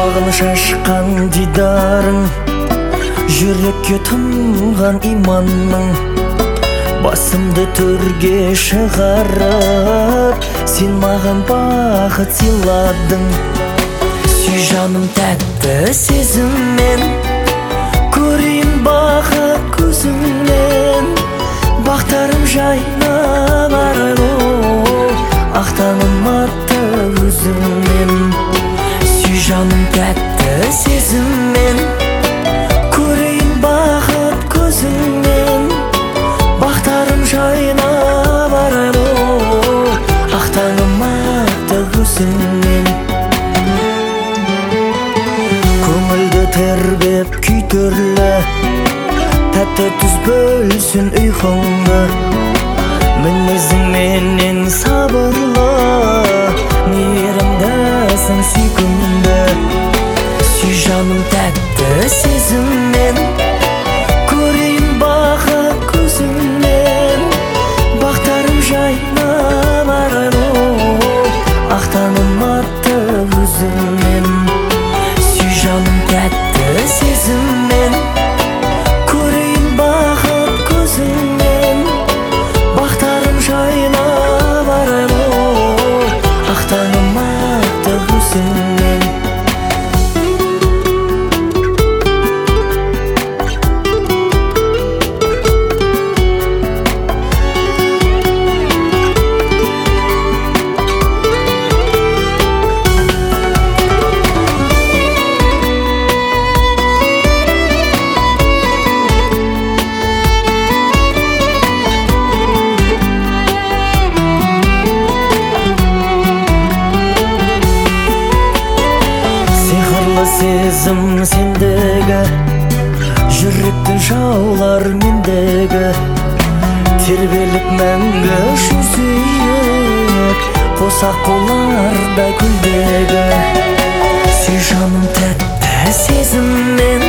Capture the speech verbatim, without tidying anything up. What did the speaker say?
Сағыныш ашқан дидарың, жүрекке тұнған иманның, басымды төрге шығарып, сен маған бақыт сыйладың. Сүй жаным тәтті сезіммен, көрейін бақыт көзіңнен. Бақтарым жайнап арайлы, ақтаным атты өзіңнен. Сүй жаным тәтті сезіммен, көрейін бақыт көзіңнен. Бақтарым жайнап арайлы, ақтаным атты өзіңнен. Көңілді тербеп күй түрлі, тәтті түз бөлсін ұйқыңды. Мінезің менен сабырлы, мейірімдісің сүйкімді. Сүй жаным тәтті сезіммен, көрейін бақыт көзіңнен. Бақтарым жайнап арайлы, ақтаным атты өзіңнен. Сүй жаным тәтті сезіммен, көрейін бақыт көзіңнен. Бақтарым жайнап арайлы, ақтаным атты өзіңнен. Сезім сендегі, жүректің жаулар мендегі. Тербеліп мәңгі шу сүйек, қосақ боларда күлдегі. Сүй жаным тәтті сезіммен,